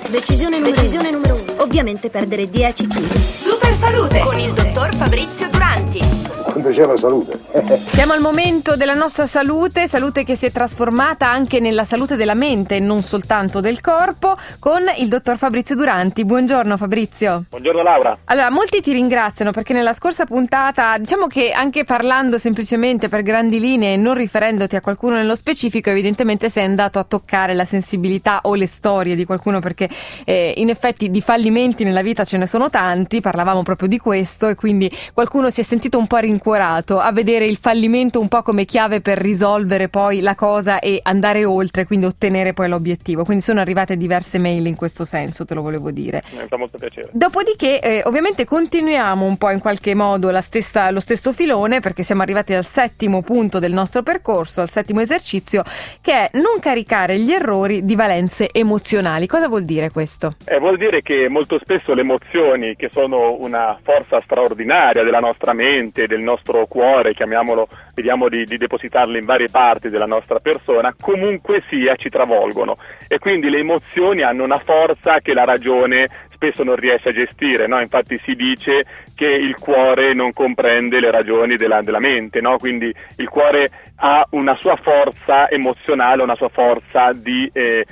Decisione numero 1. Ovviamente perdere 10 kg. Super Salute con il dottor Fabrizio Duranti. Quando c'è la salute. Siamo al momento della nostra salute che si è trasformata anche nella salute della mente e non soltanto del corpo, con il dottor Fabrizio Duranti. Buongiorno Fabrizio. Buongiorno Laura. Allora, molti ti ringraziano perché nella scorsa puntata, diciamo che anche parlando semplicemente per grandi linee e non riferendoti a qualcuno nello specifico, evidentemente sei andato a toccare la sensibilità o le storie di qualcuno, perché in effetti di fallimenti nella vita ce ne sono tanti, parlavamo proprio di questo, e quindi qualcuno si è sentito un po' rincuorato a vedere il fallimento un po' come chiave per risolvere poi la cosa e andare oltre, quindi ottenere poi l'obiettivo. Quindi sono arrivate diverse mail in questo senso, te lo volevo dire. Mi fa molto piacere. Dopodiché ovviamente continuiamo un po' in qualche modo lo stesso filone, perché siamo arrivati al settimo punto del nostro percorso, al settimo esercizio, che è non caricare gli errori di valenze emozionali. Cosa vuol dire questo? Vuol dire che molto spesso le emozioni, che sono una forza straordinaria della nostra mente, del nostro cuore, chiamiamolo, vediamo di depositarle in varie parti della nostra persona, comunque sia ci travolgono, e quindi le emozioni hanno una forza che la ragione spesso non riesce a gestire, no? Infatti si dice che il cuore non comprende le ragioni della mente, no? Quindi il cuore ha una sua forza emozionale, una sua forza di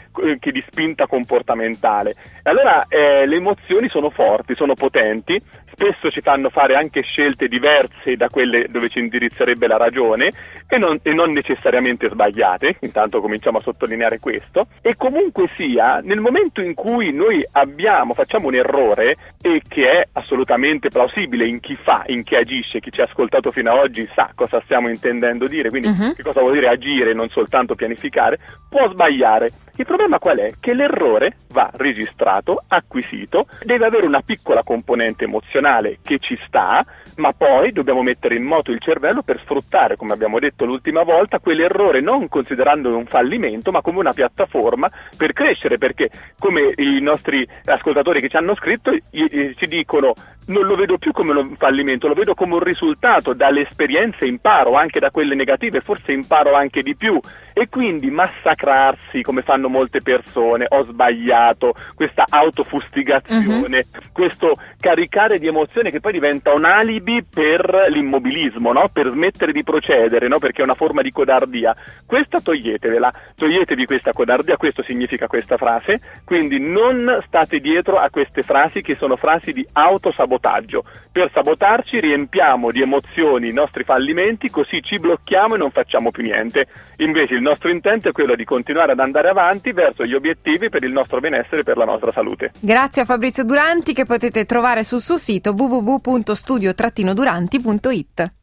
spinta comportamentale. Allora le emozioni sono forti, sono potenti, spesso ci fanno fare anche scelte diverse da quelle dove ci indirizzerebbe la ragione e non necessariamente sbagliate. Intanto cominciamo a sottolineare questo. E comunque sia, nel momento in cui noi facciamo un errore, e che è assolutamente plausibile in chi agisce, chi ci ha ascoltato fino ad oggi sa cosa stiamo intendendo dire, quindi che cosa vuol dire agire, non soltanto pianificare, può sbagliare. Il problema qual è? Che l'errore va registrato, acquisito, deve avere una piccola componente emozionale che ci sta, ma poi dobbiamo mettere in moto il cervello per sfruttare, come abbiamo detto l'ultima volta, quell'errore non considerandolo un fallimento, ma come una piattaforma per crescere, perché come i nostri ascoltatori che ci hanno scritto ci dicono: non lo vedo più come un fallimento, lo vedo come un risultato, dalle esperienze imparo, anche da quelle negative, forse imparo anche di più, e quindi massacrarsi come fanno molte persone, ho sbagliato, questa autofustigazione, questo caricare di emozioni che poi diventa un alibi per l'immobilismo, no? Per smettere di procedere, no? Perché è una forma di codardia. Questa toglietevi questa codardia, questo significa questa frase, quindi non state dietro a queste frasi che sono frasi di autosabotaggio. Per sabotarci riempiamo di emozioni i nostri fallimenti, così ci blocchiamo e non facciamo più niente. Invece il nostro intento è quello di continuare ad andare avanti verso gli obiettivi per il nostro benessere e per la nostra salute. Grazie a Fabrizio Duranti, che potete trovare sul suo sito www.studio-duranti.it.